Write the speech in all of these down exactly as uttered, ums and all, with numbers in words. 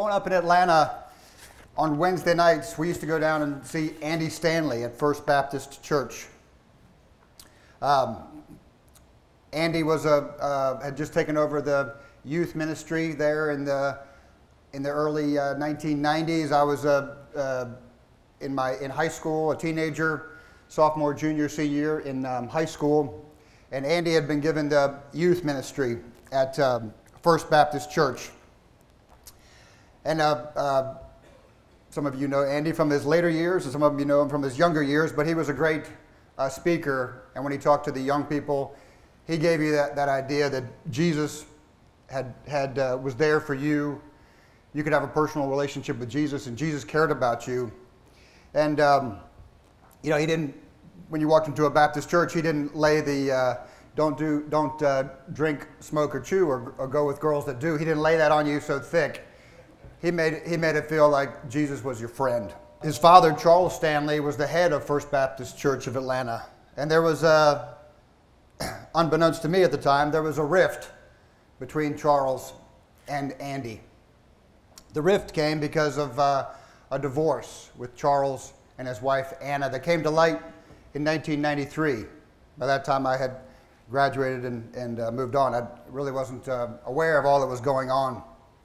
growing up in Atlanta, on Wednesday nights, we used to go down and see Andy Stanley at First Baptist Church. Um, Andy was a uh, had just taken over the youth ministry there in the in the early uh, nineteen nineties. I was uh, uh, in my in high school, a teenager, sophomore, junior, senior in um, high school, and Andy had been given the youth ministry at um, First Baptist Church. And uh, uh, some of you know Andy from his later years, and some of you know him from his younger years, but he was a great uh, speaker. And when he talked to the young people, he gave you that, that idea that Jesus had, had uh, was there for you. You could have a personal relationship with Jesus, and Jesus cared about you. And, um, you know, he didn't, when you walked into a Baptist church, he didn't lay the, uh, don't do, don't uh, drink, smoke, or chew, or, or go with girls that do. He didn't lay that on you so thick. He made, he made it feel like Jesus was your friend. His father, Charles Stanley, was the head of First Baptist Church of Atlanta. And there was a, unbeknownst to me at the time, there was a rift between Charles and Andy. The rift came because of uh, a divorce with Charles and his wife, Anna, that came to light in nineteen ninety-three. By that time, I had graduated and, and uh, moved on. I really wasn't uh, aware of all that was going on.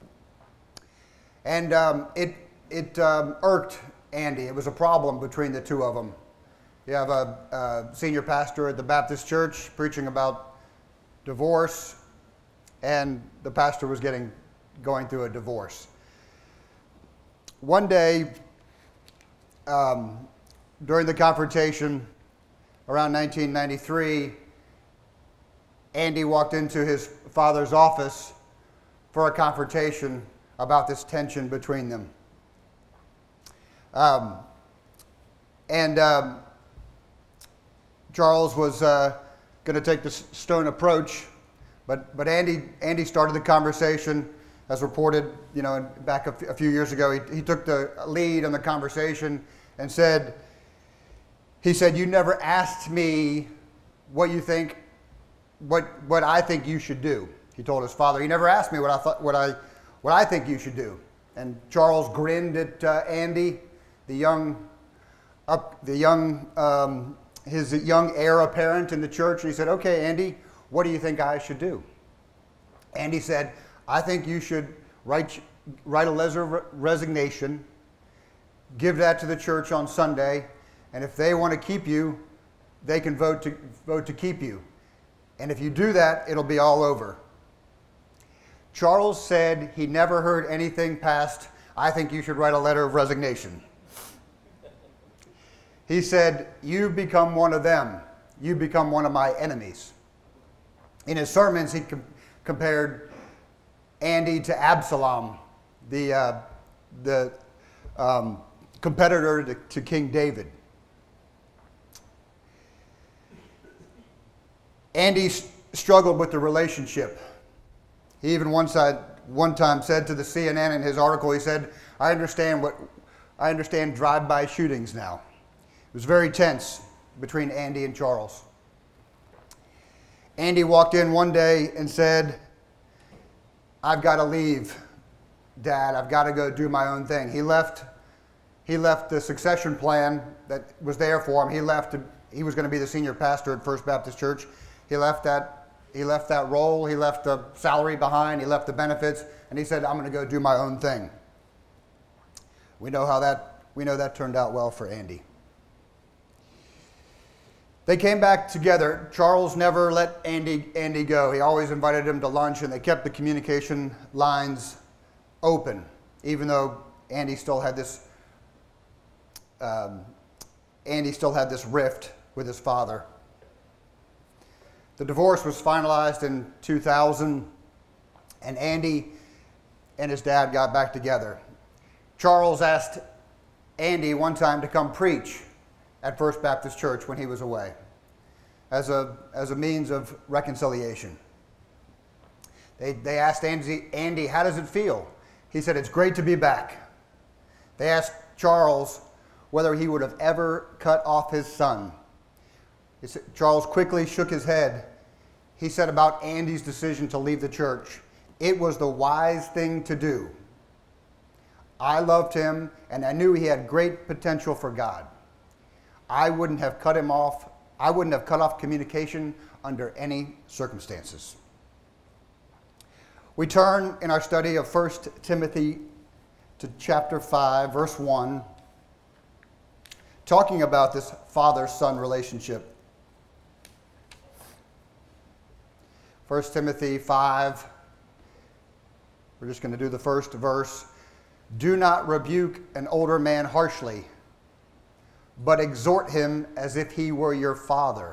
And um, it, it um, irked Andy. It was a problem between the two of them. You have a, a senior pastor at the Baptist church preaching about divorce, and the pastor was getting going through a divorce. One day, um, during the confrontation around nineteen ninety-three, Andy walked into his father's office for a confrontation about this tension between them. Um, and um, Charles was uh, going to take the stern approach, but but Andy Andy started the conversation, as reported, you know, back a, f- a few years ago. He, he took the lead on the conversation and said, he said, "You never asked me what you think, what what I think you should do." He told his father, "You never asked me what I thought, what I." what I think you should do." And Charles grinned at uh, Andy, the young, up, the young, um, his young heir apparent in the church, and he said, "Okay, Andy, what do you think I should do?" Andy said, "I think you should write write a letter of resignation, give that to the church on Sunday, and if they want to keep you, they can vote to vote to keep you. And if you do that, it'll be all over." Charles said he never heard anything past, "I think you should write a letter of resignation." He said, "You become one of them. You become one of my enemies." In his sermons, he com- compared Andy to Absalom, the, uh, the um, competitor to, to King David. Andy s- struggled with the relationship. He even one, side, one time said to the C N N in his article, he said, I understand what I understand drive-by shootings now." It was very tense between Andy and Charles. Andy walked in one day and said, "I've got to leave, Dad. I've got to go do my own thing." He left, he left the succession plan that was there for him. He left, to, he was going to be the senior pastor at First Baptist Church. He left that He left that role, he left the salary behind, he left the benefits, and he said, "I'm going to go do my own thing." We know how that, we know that turned out well for Andy. They came back together. Charles never let Andy, Andy go. He always invited him to lunch, and they kept the communication lines open, even though Andy still had this, um, Andy still had this rift with his father. The divorce was finalized in two thousand, and Andy and his dad got back together. Charles asked Andy one time to come preach at First Baptist Church when he was away, as a, as a means of reconciliation. They, they asked Andy, Andy, "How does it feel?" He said, "It's great to be back." They asked Charles whether he would have ever cut off his son. He said, Charles quickly shook his head. He said about Andy's decision to leave the church, "It was the wise thing to do." I loved him, and I knew he had great potential for God. I wouldn't have cut him off. I wouldn't have cut off communication under any circumstances. We turn in our study of First Timothy to chapter five, verse one, talking about this father-son relationship. First Timothy five, we're just going to do the first verse. Do not rebuke an older man harshly, but exhort him as if he were your father.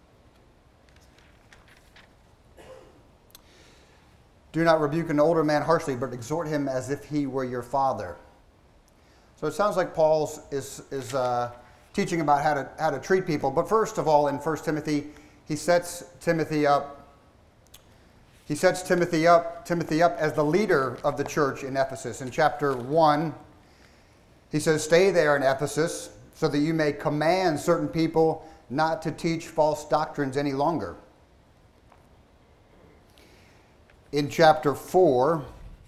Do not rebuke an older man harshly, but exhort him as if he were your father. So it sounds like Paul is, is uh, teaching about how to, how to treat people. But first of all, in First Timothy, he sets Timothy up. He sets Timothy up, Timothy up as the leader of the church in Ephesus. In chapter one, he says, stay there in Ephesus so that you may command certain people not to teach false doctrines any longer. In chapter four,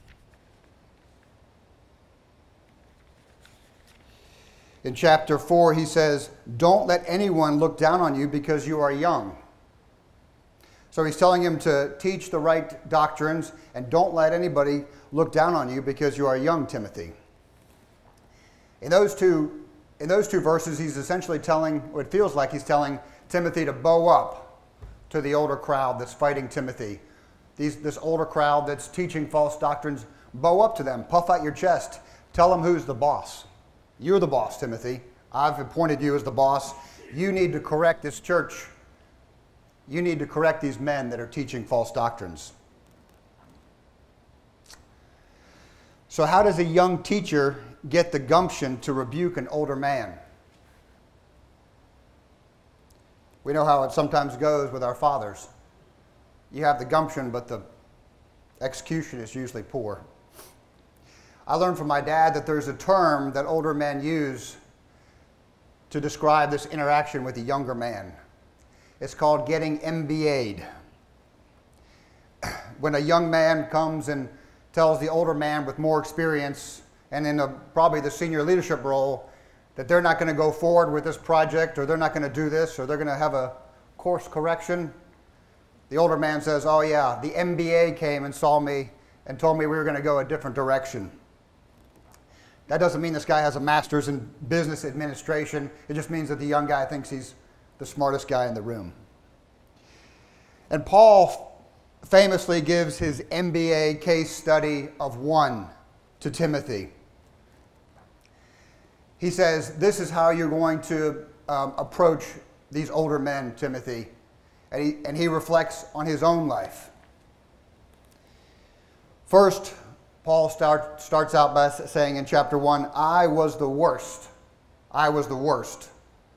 in chapter four, he says, don't let anyone look down on you because you are young. So he's telling him to teach the right doctrines and don't let anybody look down on you because you are young, Timothy. In those two, in those two verses, he's essentially telling, what it feels like he's telling Timothy to bow up to the older crowd that's fighting Timothy. These, this older crowd that's teaching false doctrines, bow up to them, puff out your chest, tell them who's the boss. You're the boss, Timothy. I've appointed you as the boss. You need to correct this church. You need to correct these men that are teaching false doctrines. So how does a young teacher get the gumption to rebuke an older man? We know how it sometimes goes with our fathers. You have the gumption, but the execution is usually poor. I learned from my dad that there's a term that older men use to describe this interaction with a younger man. It's called getting M B A'd. When a young man comes and tells the older man with more experience and in a, probably the senior leadership role that they're not going to go forward with this project, or they're not going to do this, or they're going to have a course correction, the older man says, oh yeah, the M B A came and saw me and told me we were going to go a different direction. That doesn't mean this guy has a master's in business administration. It just means that the young guy thinks he's the smartest guy in the room. And Paul famously gives his M B A case study of one to Timothy. He says, this is how you're going to um, approach these older men, Timothy. And he, and he reflects on his own life. First, Paul start, starts out by saying in chapter one, I was the worst. I was the worst.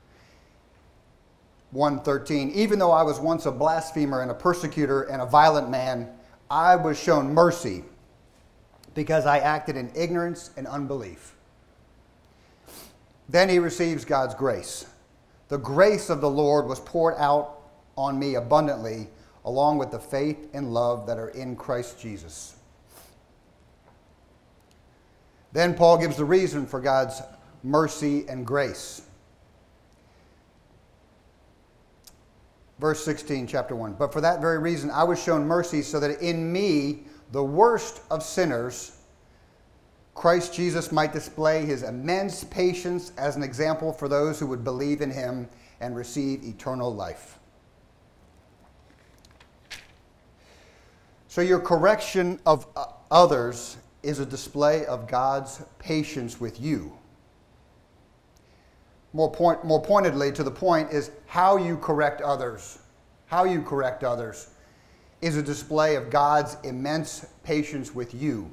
one thirteen, even though I was once a blasphemer and a persecutor and a violent man, I was shown mercy because I acted in ignorance and unbelief. Then he receives God's grace. The grace of the Lord was poured out on me abundantly, along with the faith and love that are in Christ Jesus. Then Paul gives the reason for God's mercy and grace. Verse sixteen, chapter one. But for that very reason, I was shown mercy so that in me, the worst of sinners, Christ Jesus might display his immense patience as an example for those who would believe in him and receive eternal life. So your correction of others is a display of God's patience with you. More, point, more pointedly, to the point, is how you correct others. How you correct others is a display of God's immense patience with you.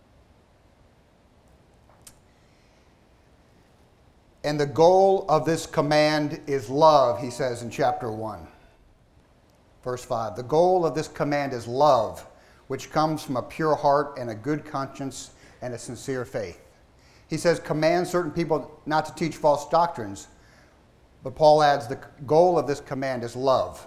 And the goal of this command is love, he says in chapter one. Verse five, the goal of this command is love, which comes from a pure heart and a good conscience and a sincere faith. He says, command certain people not to teach false doctrines. But Paul adds, the goal of this command is love.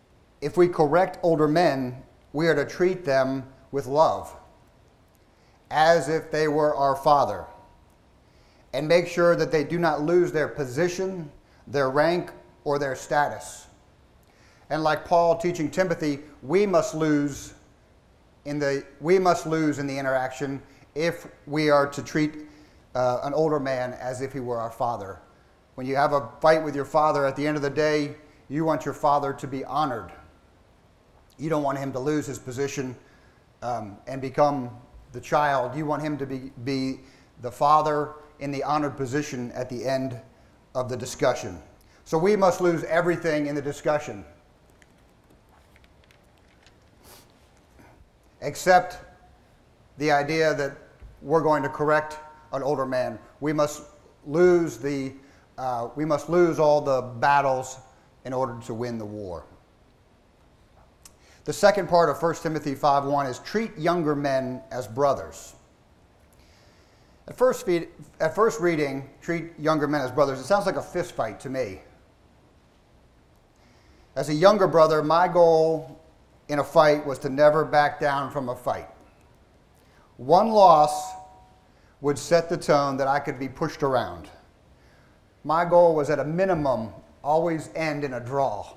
If we correct older men, we are to treat them with love, as if they were our Father, and make sure that they do not lose their position, their rank, or their status. And like Paul teaching Timothy, we must lose in the we must lose in the interaction if we are to treat uh, an older man as if he were our father. When you have a fight with your father, at the end of the day, you want your father to be honored. You don't want him to lose his position um, and become the child. You want him to be, be the father in the honored position at the end of the discussion. So we must lose everything in the discussion, except the idea that we're going to correct an older man. We must lose the uh, we must lose all the battles in order to win the war. The second part of First Timothy five one is treat younger men as brothers. At first, at first reading, treat younger men as brothers, it sounds like a fist fight to me. As a younger brother, my goal in a fight was to never back down from a fight. One loss would set the tone that I could be pushed around. My goal was at a minimum always end in a draw,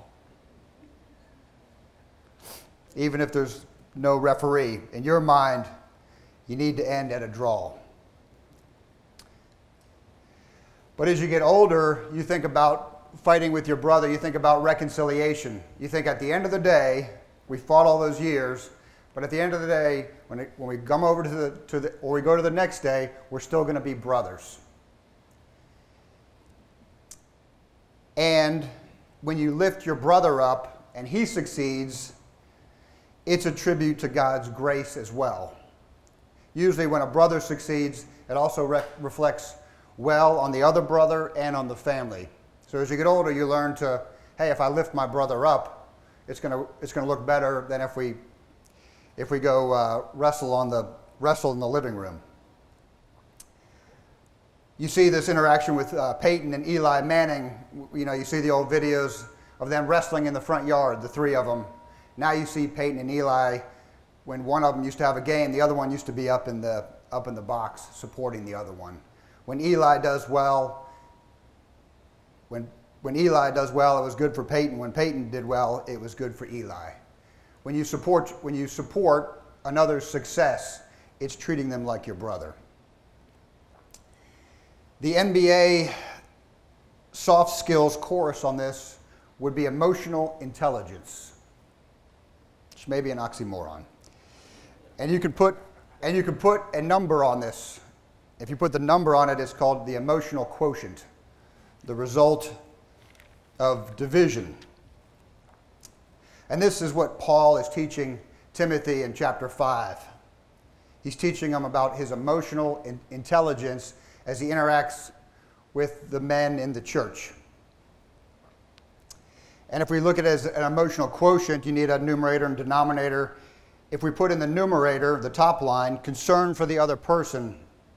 even if there's no referee. In your mind, you need to end at a draw. But as you get older, you think about fighting with your brother, you think about reconciliation. You think at the end of the day, we fought all those years, but at the end of the day, when, it, when we come over to the, to the, or we go to the next day, we're still going to be brothers. And when you lift your brother up and he succeeds, it's a tribute to God's grace as well. Usually when a brother succeeds, it also re- reflects well on the other brother and on the family. So as you get older, you learn to, hey, if I lift my brother up, it's going to it's going to look better than if we if we go uh, wrestle on the wrestle in the living room. You see this interaction with uh, Peyton and Eli Manning. You know, you see the old videos of them wrestling in the front yard, the three of them. Now you see Peyton and Eli. When one of them used to have a game, the other one used to be up in the up in the box supporting the other one. When Eli does well, when when Eli does well, it was good for Peyton. When Peyton did well, it was good for Eli. When you support when you support another's success, it's treating them like your brother. The N B A soft skills course on this would be emotional intelligence, which may be an oxymoron. And you can put and you can put a number on this. If you put the number on it, it's called the emotional quotient, the result of division. And this is what Paul is teaching Timothy in chapter five. He's teaching him about his emotional in- intelligence as he interacts with the men in the church. And if we look at it as an emotional quotient, you need a numerator and denominator. If we put in the numerator, the top line, concern for the other person,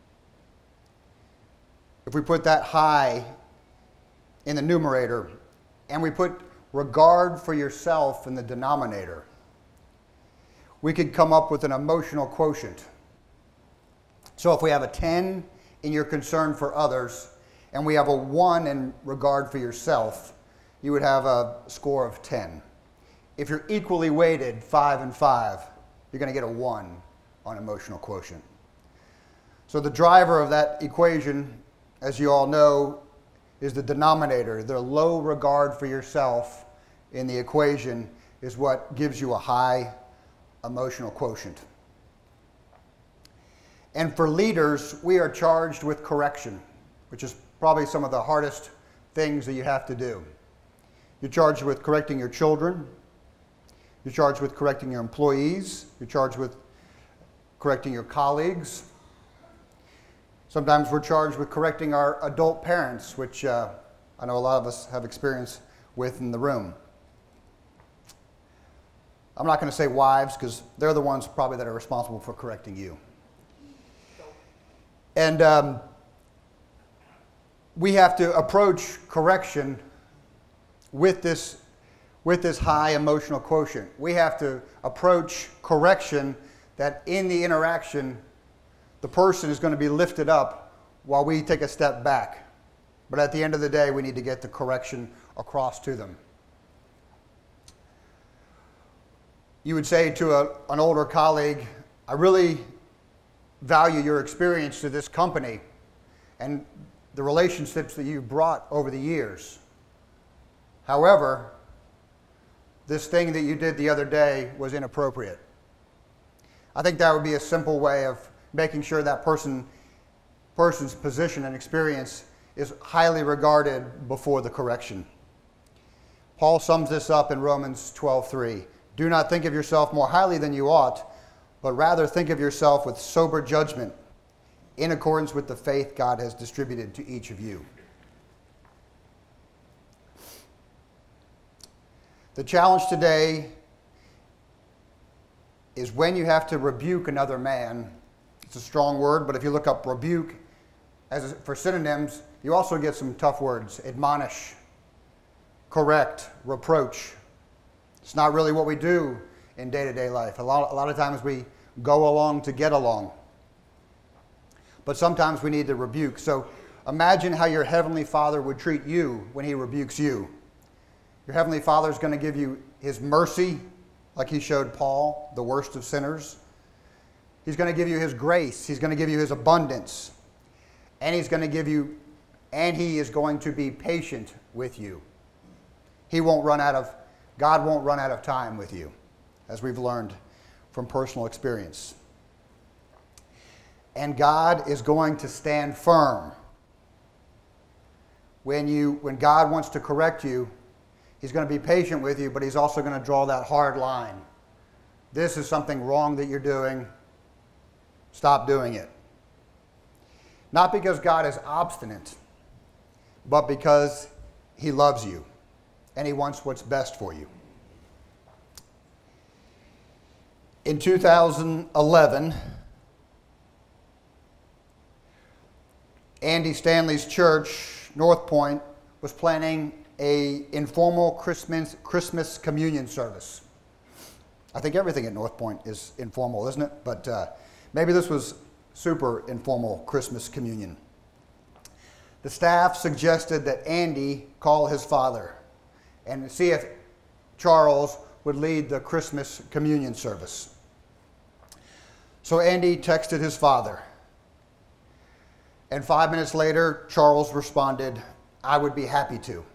if we put that high in the numerator, and we put regard for yourself in the denominator, we could come up with an emotional quotient. So if we have a ten in your concern for others, and we have a one in regard for yourself, you would have a score of ten. If you're equally weighted, five and five, you're going to get a one on emotional quotient. So the driver of that equation, as you all know, is the denominator. The low regard for yourself in the equation is what gives you a high emotional quotient. And for leaders, we are charged with correction, which is probably some of the hardest things that you have to do. You're charged with correcting your children. You're charged with correcting your employees. You're charged with correcting your colleagues. Sometimes we're charged with correcting our adult parents, which uh, I know a lot of us have experience with in the room. I'm not going to say wives, because they're the ones probably that are responsible for correcting you. And um, we have to approach correction with this, with this high emotional quotient. We have to approach correction that in the interaction, the person is going to be lifted up while we take a step back. But at the end of the day, we need to get the correction across to them. You would say to a, an older colleague, I really value your experience to this company and the relationships that you've brought over the years. However, this thing that you did the other day was inappropriate. I think that would be a simple way of making sure that person, person's position and experience is highly regarded before the correction. Paul sums this up in Romans twelve three. Do not think of yourself more highly than you ought, but rather think of yourself with sober judgment, in accordance with the faith God has distributed to each of you. The challenge today is when you have to rebuke another man. It's a strong word, but if you look up rebuke as for synonyms, you also get some tough words. Admonish, correct, reproach. It's not really what we do in day-to-day life. A lot, a lot of times we go along to get along. But sometimes we need to rebuke. So imagine how your Heavenly Father would treat you when He rebukes you. Your Heavenly Father is going to give you His mercy, like He showed Paul, the worst of sinners. He's going to give you His grace. He's going to give you His abundance. And He's going to give you, and He is going to be patient with you. He won't run out of, God won't run out of time with you, as we've learned from personal experience. And God is going to stand firm. When you, when God wants to correct you, He's going to be patient with you, but He's also going to draw that hard line. This is something wrong that you're doing. Stop doing it. Not because God is obstinate, but because He loves you and He wants what's best for you. In two thousand eleven, Andy Stanley's church, North Point, was planning a informal Christmas, Christmas communion service. I think everything at North Point is informal, isn't it? But uh, maybe this was super informal Christmas communion. The staff suggested that Andy call his father and see if Charles would lead the Christmas communion service. So Andy texted his father. And five minutes later, Charles responded, I would be happy to.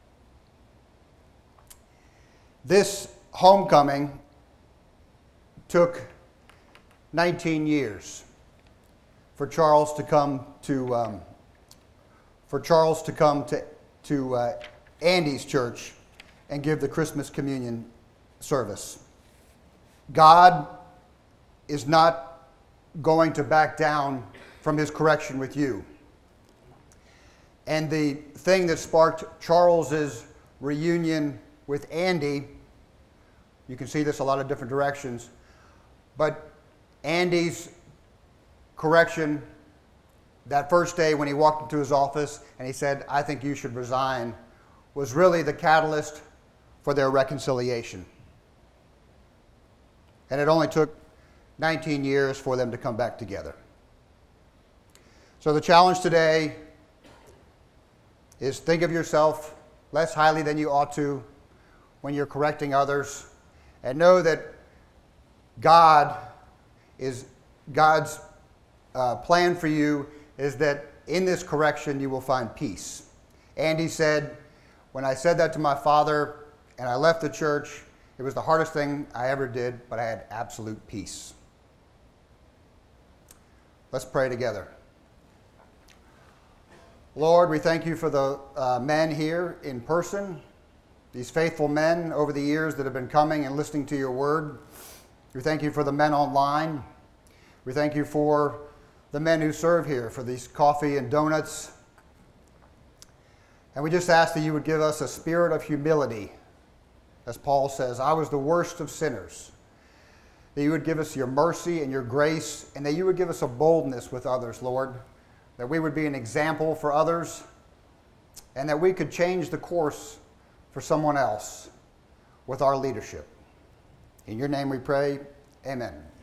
This homecoming took nineteen years for Charles to come to um, for Charles to come to to uh, Andy's church and give the Christmas communion service. God is not going to back down from His correction with you. And the thing that sparked Charles's reunion with Andy, you can see this a lot of different directions, but Andy's correction that first day when he walked into his office and he said, I think you should resign, was really the catalyst for their reconciliation. And it only took nineteen years for them to come back together. So the challenge today is think of yourself less highly than you ought to when you're correcting others, and know that God is God's uh, plan for you is that in this correction you will find peace. Andy said, when I said that to my father and I left the church, it was the hardest thing I ever did, but I had absolute peace. Let's pray together. Lord, we thank you for the uh, men here in person, these faithful men over the years that have been coming and listening to your word. We thank you for the men online. We thank you for the men who serve here, for these coffee and donuts. And we just ask that you would give us a spirit of humility. As Paul says, I was the worst of sinners. That you would give us your mercy and your grace, and that you would give us a boldness with others, Lord. That we would be an example for others, and that we could change the course for someone else with our leadership. In your name we pray, amen.